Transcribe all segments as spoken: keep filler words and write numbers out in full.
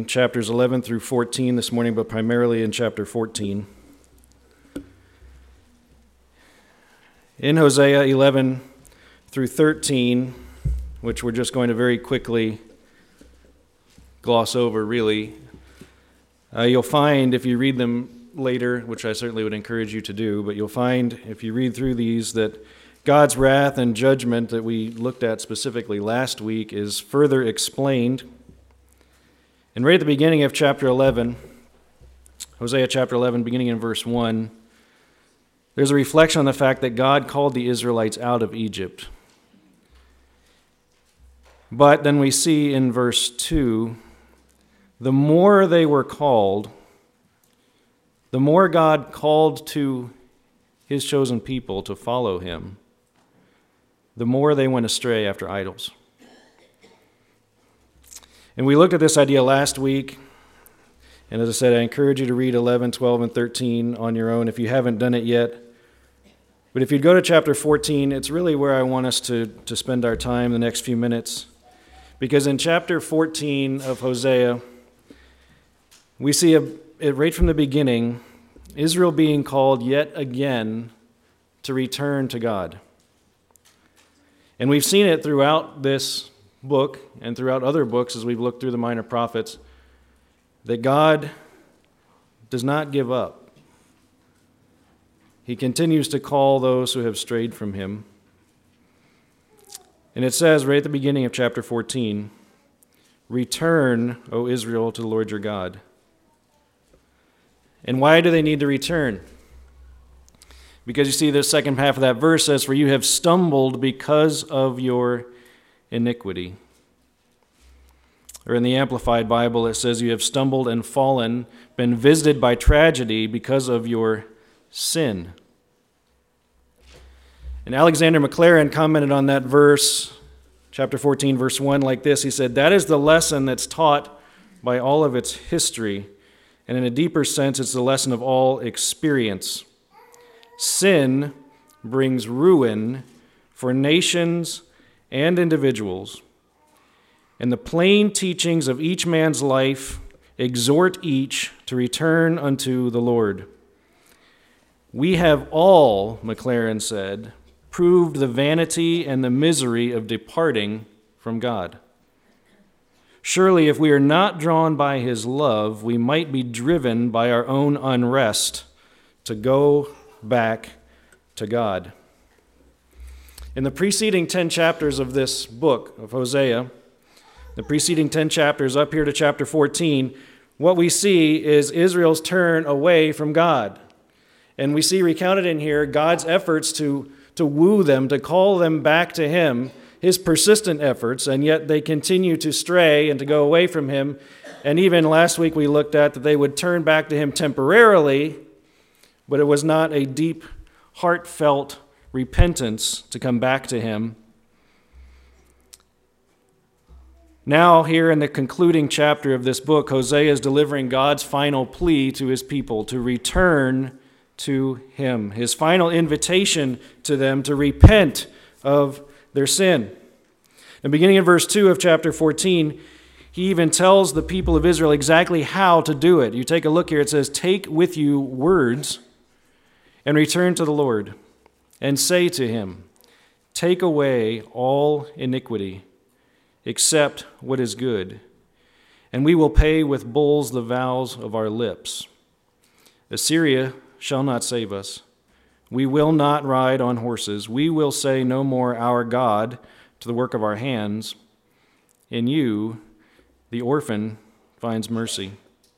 chapters eleven through fourteen this morning, but primarily in chapter fourteen. In Hosea eleven through thirteen, which we're just going to very quickly gloss over, really, uh, you'll find, if you read them later, which I certainly would encourage you to do, but you'll find, if you read through these, that God's wrath and judgment that we looked at specifically last week is further explained. And right at the beginning of chapter eleven, Hosea chapter eleven, beginning in verse one, there's a reflection on the fact that God called the Israelites out of Egypt. But then we see in verse two, the more they were called, the more God called to his chosen people to follow him, the more they went astray after idols. And we looked at this idea last week, and as I said, I encourage you to read eleven, twelve, and thirteen on your own if you haven't done it yet. But if you'd go to chapter fourteen, it's really where I want us to, to spend our time the next few minutes. Because in chapter fourteen of Hosea, we see a, it right from the beginning, Israel being called yet again to return to God. And we've seen it throughout this book and throughout other books as we've looked through the minor prophets, that God does not give up. He continues to call those who have strayed from him. And it says right at the beginning of chapter fourteen, "Return, O Israel, to the Lord your God." And why do they need to return? Because you see the second half of that verse says, "For you have stumbled because of your iniquity." Or in the Amplified Bible, it says, "You have stumbled and fallen, been visited by tragedy because of your sin." And Alexander Maclaren commented on that verse, chapter fourteen, verse one, like this. He said, "That is the lesson that's taught by all of its history. And in a deeper sense, it's the lesson of all experience. Sin brings ruin for nations and individuals. And the plain teachings of each man's life exhort each to return unto the Lord. We have all," Maclaren said, "proved the vanity and the misery of departing from God. Surely if we are not drawn by his love, we might be driven by our own unrest to go back to God." In the preceding ten chapters of this book of Hosea, the preceding ten chapters up here to chapter fourteen, what we see is Israel's turn away from God. And we see recounted in here God's efforts to, to woo them, to call them back to him, his persistent efforts, and yet they continue to stray and to go away from him. And even last week we looked at that they would turn back to him temporarily, but it was not a deep, heartfelt repentance to come back to him. Now, here in the concluding chapter of this book, Hosea is delivering God's final plea to his people to return to him, his final invitation to them to repent of their sin. And beginning in verse two of chapter fourteen, he even tells the people of Israel exactly how to do it. You take a look here, it says, "Take with you words and return to the Lord and say to him, take away all iniquity, except what is good, and we will pay with bulls the vows of our lips. Assyria shall not save us. We will not ride on horses. We will say no more, our God, to the work of our hands. In you, the orphan finds mercy."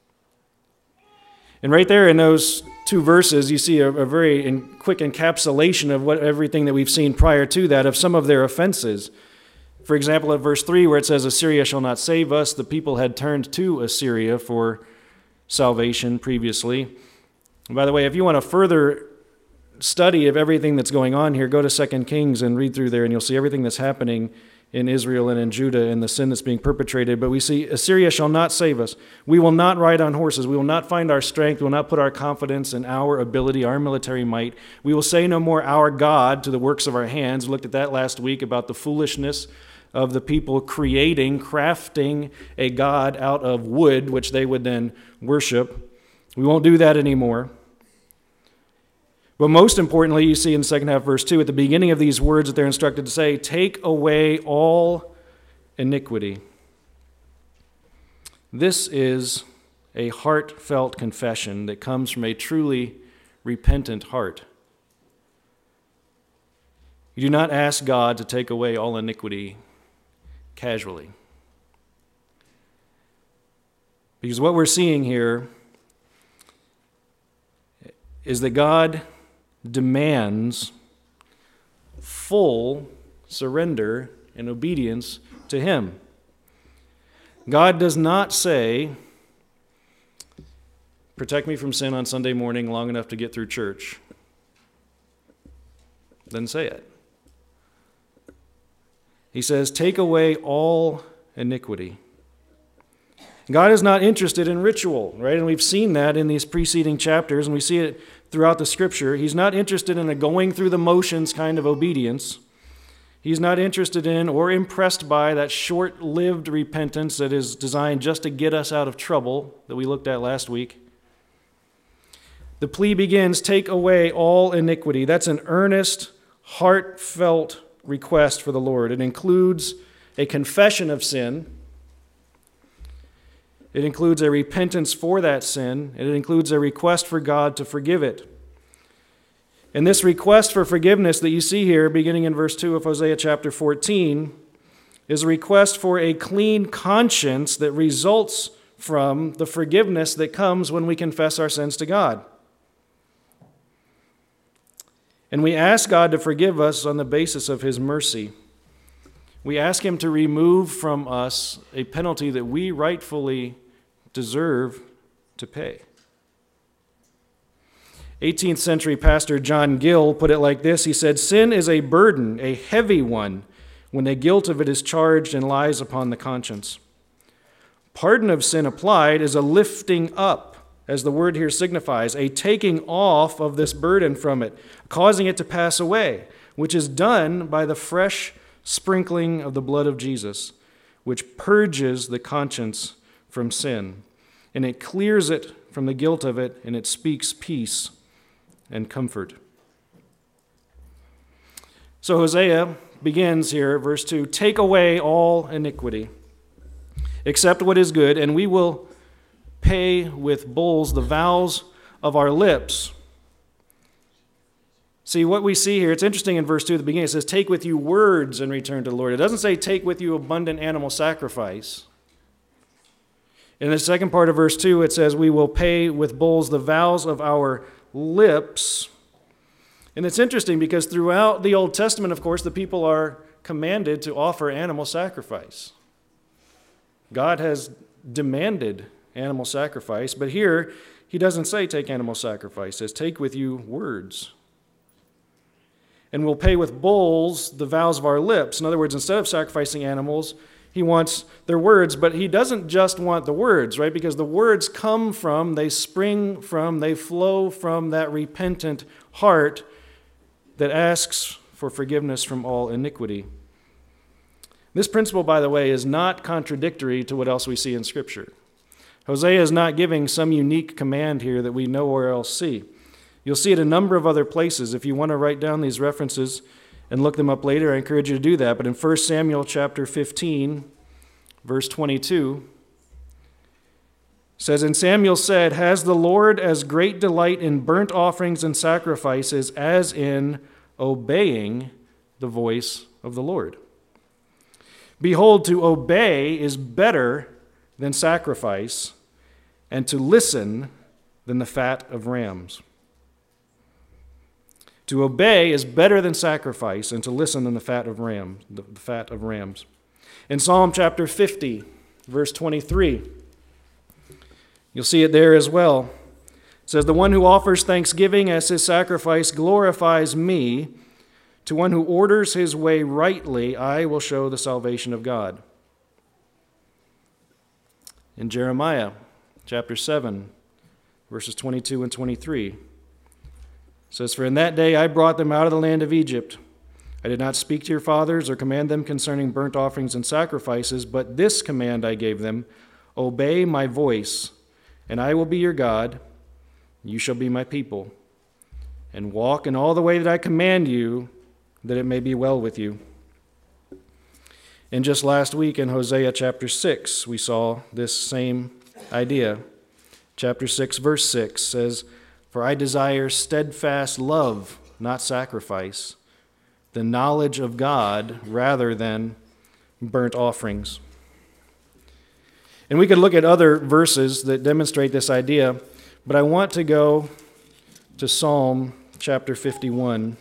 And right there in those two verses, you see a, a very in, quick encapsulation of what everything that we've seen prior to that, of some of their offenses. For example, at verse three, where it says, "Assyria shall not save us," the people had turned to Assyria for salvation previously. And by the way, if you want a further study of everything that's going on here, go to Second Kings and read through there, and you'll see everything that's happening in Israel and in Judah and the sin that's being perpetrated. But we see, "Assyria shall not save us. We will not ride on horses. We will not find our strength. We will not put our confidence in our ability, our military might. We will say no more, our God, to the works of our hands." We looked at that last week about the foolishness of the people creating, crafting a god out of wood, which they would then worship. We won't do that anymore. But most importantly, you see in the second half of verse two, at the beginning of these words that they're instructed to say, take away all iniquity. This is a heartfelt confession that comes from a truly repentant heart. You do not ask God to take away all iniquity casually. Because what we're seeing here is that God demands full surrender and obedience to Him. God does not say, protect me from sin on Sunday morning long enough to get through church. Doesn't say it. He says, take away all iniquity. God is not interested in ritual, right? And we've seen that in these preceding chapters, and we see it throughout the Scripture. He's not interested in a going through the motions kind of obedience. He's not interested in or impressed by that short-lived repentance that is designed just to get us out of trouble that we looked at last week. The plea begins, take away all iniquity. That's an earnest, heartfelt request for the Lord. It includes a confession of sin. It includes a repentance for that sin. It includes a request for God to forgive it. And this request for forgiveness that you see here, beginning in verse two of Hosea chapter fourteen, is a request for a clean conscience that results from the forgiveness that comes when we confess our sins to God. And we ask God to forgive us on the basis of His mercy. We ask Him to remove from us a penalty that we rightfully deserve to pay. eighteenth century pastor John Gill put it like this. He said, sin is a burden, a heavy one, when the guilt of it is charged and lies upon the conscience. Pardon of sin applied is a lifting up, as the word here signifies, a taking off of this burden from it, causing it to pass away, which is done by the fresh sprinkling of the blood of Jesus, which purges the conscience from sin, and it clears it from the guilt of it, and it speaks peace and comfort. So Hosea begins here, verse two, take away all iniquity, accept what is good, and we will pay with bulls the vows of our lips. See, what we see here, it's interesting in verse two at the beginning, it says, take with you words and return to the Lord. It doesn't say take with you abundant animal sacrifice. In the second part of verse two, it says, we will pay with bulls the vows of our lips. And it's interesting because throughout the Old Testament, of course, the people are commanded to offer animal sacrifice. God has demanded animal sacrifice, but here He doesn't say take animal sacrifice. He says take with you words. And we'll pay with bulls the vows of our lips. In other words, instead of sacrificing animals, He wants their words, but He doesn't just want the words, right? Because the words come from, they spring from, they flow from that repentant heart that asks for forgiveness from all iniquity. This principle, by the way, is not contradictory to what else we see in Scripture. Hosea is not giving some unique command here that we nowhere else see. You'll see it a number of other places. If you want to write down these references and look them up later, I encourage you to do that. But in First Samuel chapter fifteen, verse twenty-two, it says, and Samuel said, has the Lord as great delight in burnt offerings and sacrifices as in obeying the voice of the Lord? Behold, to obey is better than sacrifice, and to listen than the fat of rams. To obey is better than sacrifice, and to listen than the fat of rams. The fat of rams. In Psalm chapter fifty, verse twenty-three, you'll see it there as well. It says, the one who offers thanksgiving as his sacrifice glorifies me. To one who orders his way rightly, I will show the salvation of God. In Jeremiah chapter seven, verses twenty-two and twenty-three, it says, for in that day I brought them out of the land of Egypt I did not speak to your fathers or command them concerning burnt offerings and sacrifices, but this command I gave them, obey my voice, and I will be your God, you shall be my people, and walk in all the way that I command you, that it may be well with you. And just last week in Hosea chapter six, we saw this same idea. Chapter six, verse six says, for I desire steadfast love, not sacrifice, the knowledge of God rather than burnt offerings. And we could look at other verses that demonstrate this idea, but I want to go to Psalm chapter fifty-one.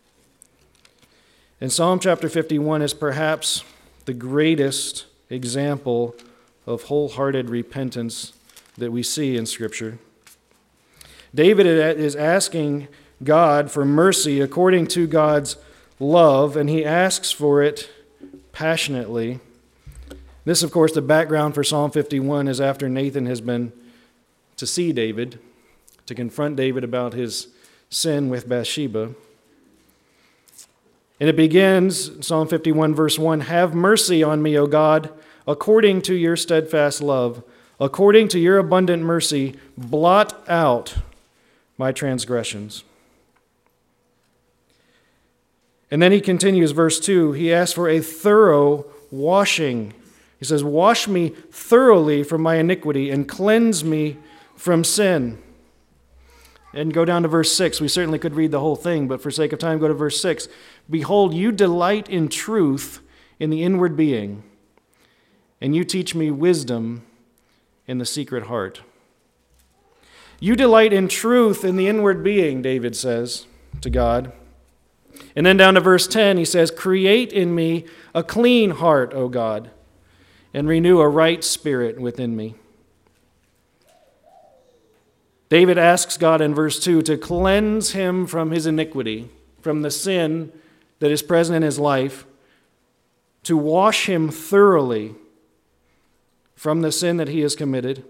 And Psalm chapter fifty-one is perhaps the greatest example of wholehearted repentance that we see in Scripture. David is asking God for mercy according to God's love, and he asks for it passionately. This, of course, the background for Psalm fifty-one is after Nathan has been to see David, to confront David about his sin with Bathsheba. And it begins, Psalm fifty-one, verse one, have mercy on me, O God, according to your steadfast love, according to your abundant mercy, blot out my transgressions. And then he continues, verse two, he asks for a thorough washing. He says, wash me thoroughly from my iniquity and cleanse me from sin. And go down to verse six. We certainly could read the whole thing, but for sake of time, go to verse six. Behold, you delight in truth in the inward being, and you teach me wisdom in the secret heart. You delight in truth in the inward being, David says to God. And then down to verse ten, he says, create in me a clean heart, O God, and renew a right spirit within me. David asks God in verse two to cleanse him from his iniquity, from the sin that is present in his life, to wash him thoroughly from the sin that he has committed.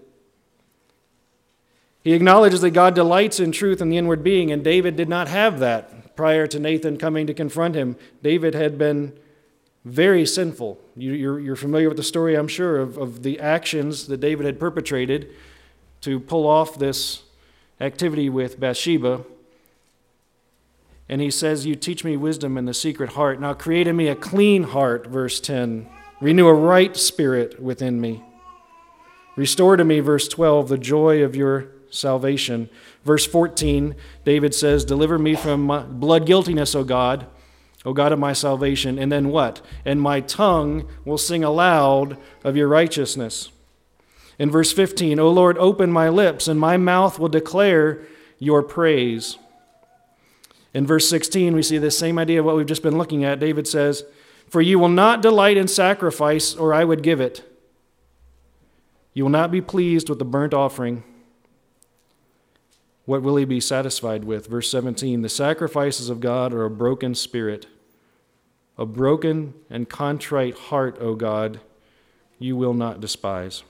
He acknowledges that God delights in truth in the inward being, and David did not have that prior to Nathan coming to confront him. David had been very sinful. You, you're, you're familiar with the story, I'm sure, of, of the actions that David had perpetrated to pull off this activity with Bathsheba. And he says, you teach me wisdom in the secret heart. Now create in me a clean heart, verse ten. Renew a right spirit within me. Restore to me, verse twelve, the joy of your salvation. Verse fourteen, David says, deliver me from blood guiltiness, O God, O God of my salvation. And then what? And my tongue will sing aloud of your righteousness. In verse fifteen, O Lord, open my lips, and my mouth will declare your praise. In verse sixteen, we see the same idea of what we've just been looking at. David says, for you will not delight in sacrifice, or I would give it. You will not be pleased with the burnt offering. What will he be satisfied with? Verse seventeen, the sacrifices of God are a broken spirit. A broken and contrite heart, O God, you will not despise.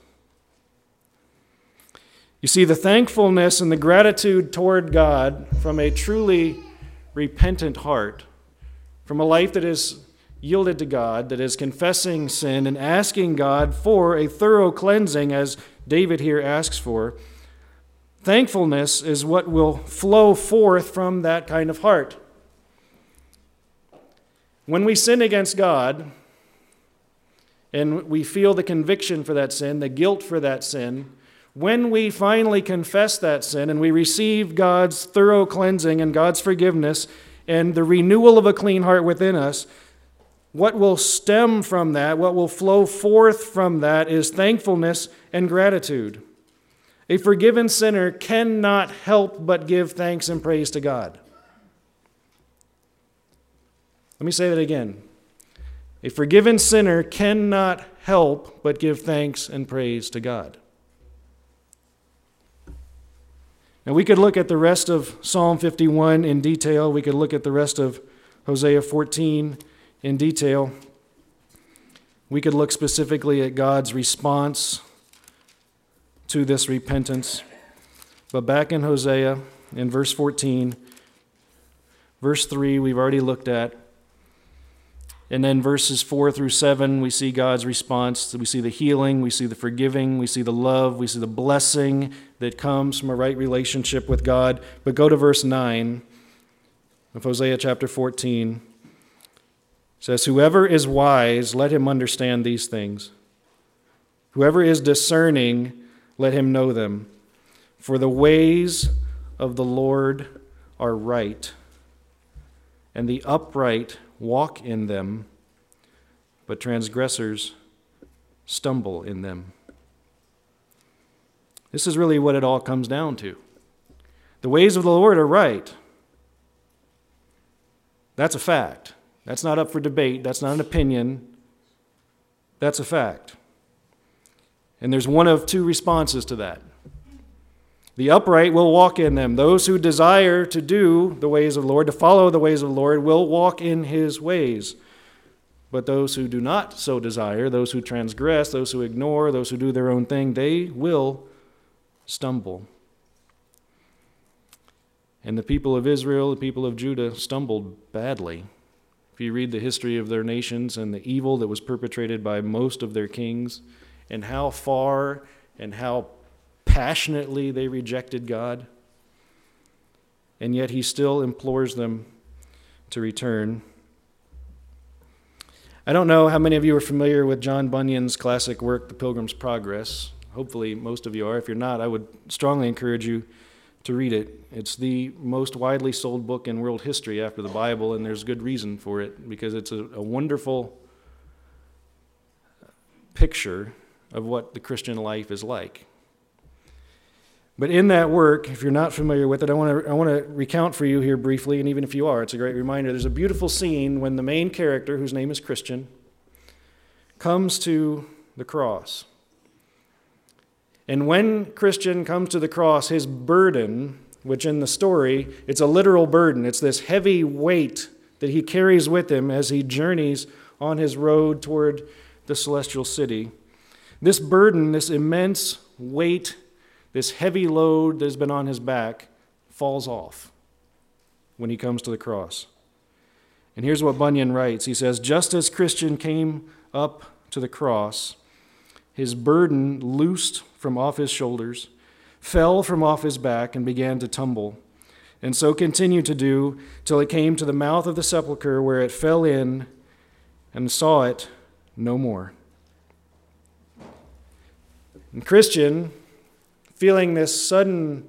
You see, the thankfulness and the gratitude toward God from a truly repentant heart, from a life that is yielded to God, that is confessing sin and asking God for a thorough cleansing, as David here asks for, thankfulness is what will flow forth from that kind of heart. When we sin against God, and we feel the conviction for that sin, the guilt for that sin, when we finally confess that sin and we receive God's thorough cleansing and God's forgiveness and the renewal of a clean heart within us, what will stem from that, what will flow forth from that is thankfulness and gratitude. A forgiven sinner cannot help but give thanks and praise to God. Let me say that again. A forgiven sinner cannot help but give thanks and praise to God. Now, we could look at the rest of Psalm fifty-one in detail. We could look at the rest of Hosea fourteen in detail. We could look specifically at God's response to this repentance. But back in Hosea, in verse fourteen, verse three, we've already looked at. And then verses four through seven, we see God's response. We see the healing, we see the forgiving, we see the love, we see the blessing that comes from a right relationship with God. But go to verse nine of Hosea chapter fourteen. It says, "Whoever is wise, let him understand these things. Whoever is discerning, let him know them. For the ways of the Lord are right, and the upright walk in them, but transgressors stumble in them." This is really what it all comes down to. The ways of the Lord are right. That's a fact. That's not up for debate. That's not an opinion. That's a fact. And there's one of two responses to that. The upright will walk in them. Those who desire to do the ways of the Lord, to follow the ways of the Lord, will walk in His ways. But those who do not so desire, those who transgress, those who ignore, those who do their own thing, they will stumble. And the people of Israel, the people of Judah, stumbled badly. If you read the history of their nations and the evil that was perpetrated by most of their kings, and how far and how passionately they rejected God, and yet He still implores them to return. I don't know how many of you are familiar with John Bunyan's classic work, The Pilgrim's Progress. Hopefully most of you are. If you're not, I would strongly encourage you to read it. It's the most widely sold book in world history after the Bible, and there's good reason for it, because it's a, a wonderful picture of what the Christian life is like. But in that work, if you're not familiar with it, I want to I want to recount for you here briefly, and even if you are, it's a great reminder. There's a beautiful scene when the main character, whose name is Christian, comes to the cross. And when Christian comes to the cross, his burden, which in the story, it's a literal burden. It's this heavy weight that he carries with him as he journeys on his road toward the celestial city. This burden, this immense weight, this heavy load that has been on his back, falls off when he comes to the cross. And here's what Bunyan writes. He says, "Just as Christian came up to the cross, his burden loosed from off his shoulders, fell from off his back, and began to tumble, and so continued to do till it came to the mouth of the sepulchre, where it fell in and saw it no more." And Christian, feeling this sudden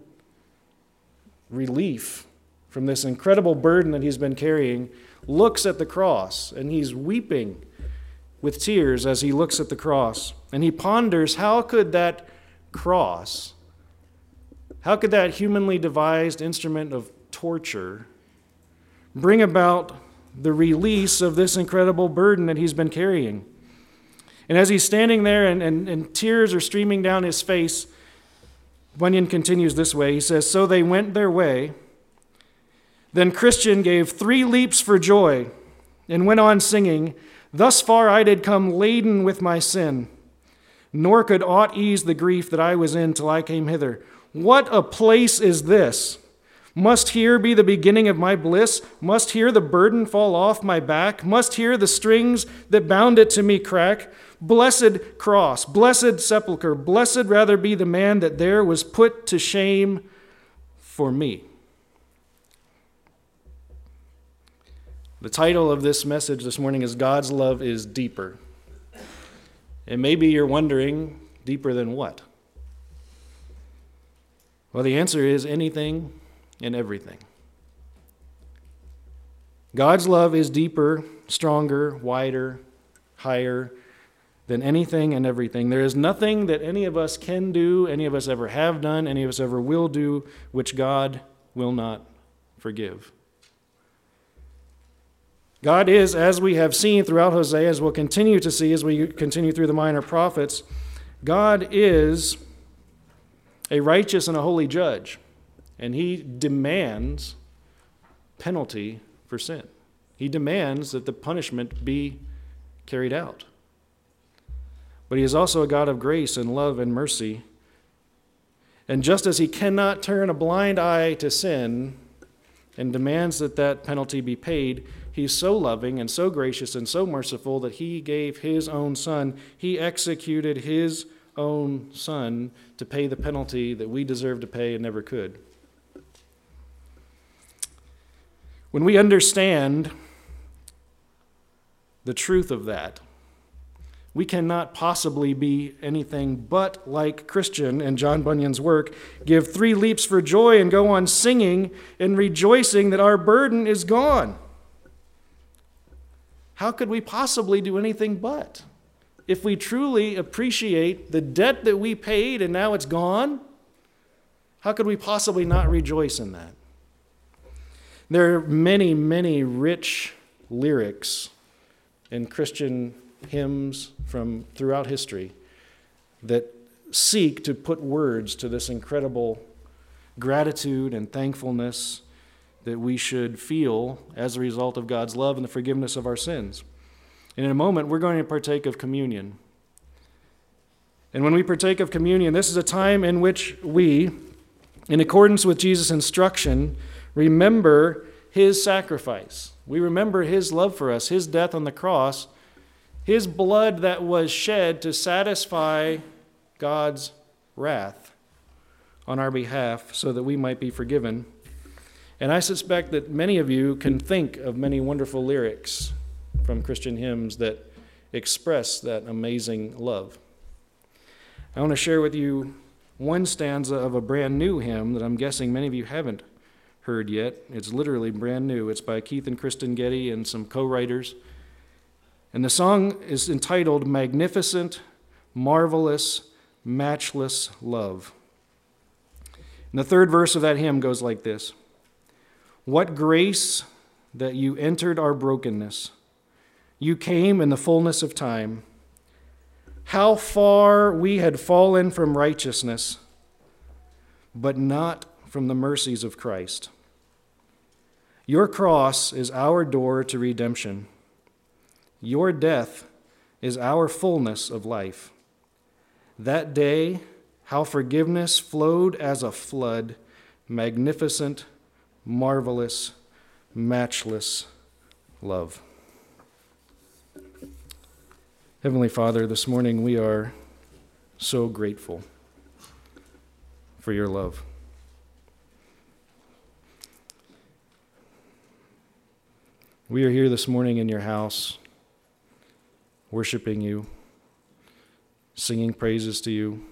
relief from this incredible burden that he's been carrying, looks at the cross, and he's weeping with tears as he looks at the cross. And he ponders, how could that cross, how could that humanly devised instrument of torture bring about the release of this incredible burden that he's been carrying? And as he's standing there and, and, and tears are streaming down his face, Bunyan continues this way. He says, "So they went their way. Then Christian gave three leaps for joy and went on singing, 'Thus far I did come laden with my sin, nor could aught ease the grief that I was in till I came hither. What a place is this! Must here be the beginning of my bliss? Must here the burden fall off my back? Must here the strings that bound it to me crack? Blessed cross, blessed sepulchre, blessed rather be the man that there was put to shame for me.'" The title of this message this morning is "God's Love is Deeper." And maybe you're wondering, deeper than what? Well, the answer is anything and everything. God's love is deeper, stronger, wider, higher than anything and everything. There is nothing that any of us can do, any of us ever have done, any of us ever will do, which God will not forgive. God is, as we have seen throughout Hosea, as we'll continue to see as we continue through the minor prophets, God is a righteous and a holy judge, and He demands penalty for sin. He demands that the punishment be carried out. But He is also a God of grace and love and mercy. And just as He cannot turn a blind eye to sin and demands that that penalty be paid, He's so loving and so gracious and so merciful that he gave his own son. He executed his own son to pay the penalty that we deserve to pay and never could. When we understand the truth of that, we cannot possibly be anything but like Christian in John Bunyan's work, give three leaps for joy and go on singing and rejoicing that our burden is gone. How could we possibly do anything but? If we truly appreciate the debt that we paid and now it's gone, how could we possibly not rejoice in that? There are many, many rich lyrics in Christian hymns from throughout history that seek to put words to this incredible gratitude and thankfulness that we should feel as a result of God's love and the forgiveness of our sins. And in a moment, we're going to partake of communion. And when we partake of communion, this is a time in which we, in accordance with Jesus' instruction, remember his sacrifice. We remember his love for us, his death on the cross, his blood that was shed to satisfy God's wrath on our behalf so that we might be forgiven. And I suspect that many of you can think of many wonderful lyrics from Christian hymns that express that amazing love. I want to share with you one stanza of a brand new hymn that I'm guessing many of you haven't heard yet. It's literally brand new. It's by Keith and Kristen Getty and some co-writers. And the song is entitled Magnificent, Marvelous, Matchless Love. And the third verse of that hymn goes like this. What grace that you entered our brokenness. You came in the fullness of time. How far we had fallen from righteousness, but not from the mercies of Christ. Your cross is our door to redemption. Your death is our fullness of life. That day, how forgiveness flowed as a flood, magnificent, marvelous, matchless love. Heavenly Father, this morning we are so grateful for your love. We are here this morning in your house, worshiping you, singing praises to you,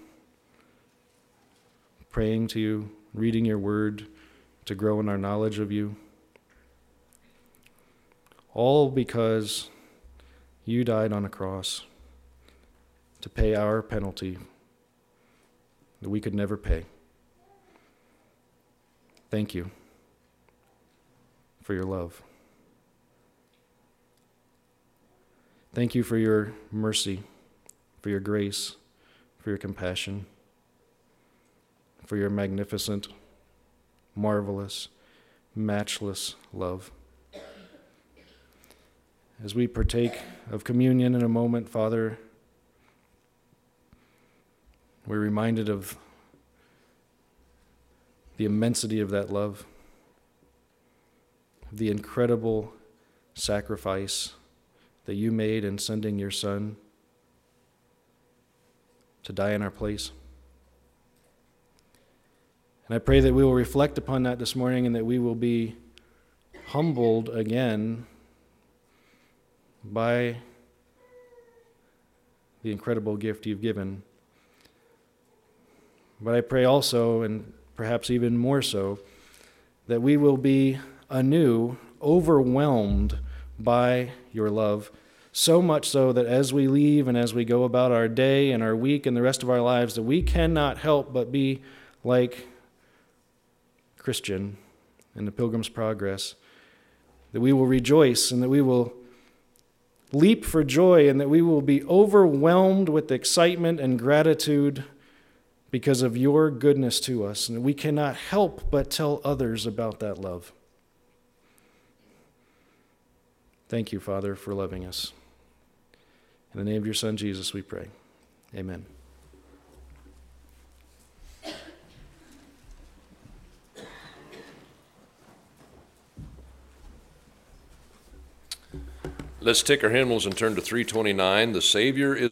praying to you, reading your word to grow in our knowledge of you. All because you died on a cross to pay our penalty that we could never pay. Thank you for your love. Thank you for your mercy, for your grace, for your compassion, for your magnificent, marvelous, matchless love. As we partake of communion in a moment, Father, we're reminded of the immensity of that love, the incredible sacrifice that you made in sending your Son to die in our place. And I pray that we will reflect upon that this morning and that we will be humbled again by the incredible gift you've given. But I pray also, and perhaps even more so, that we will be anew overwhelmed by your love, so much so that as we leave and as we go about our day and our week and the rest of our lives, that we cannot help but be like Christian in the Pilgrim's Progress, that we will rejoice and that we will leap for joy and that we will be overwhelmed with excitement and gratitude because of your goodness to us, and we cannot help but tell others about that love. Thank you, Father, for loving us. In the name of your Son, Jesus, we pray. Amen. Let's take our hymnals and turn to three twenty-nine. The Savior is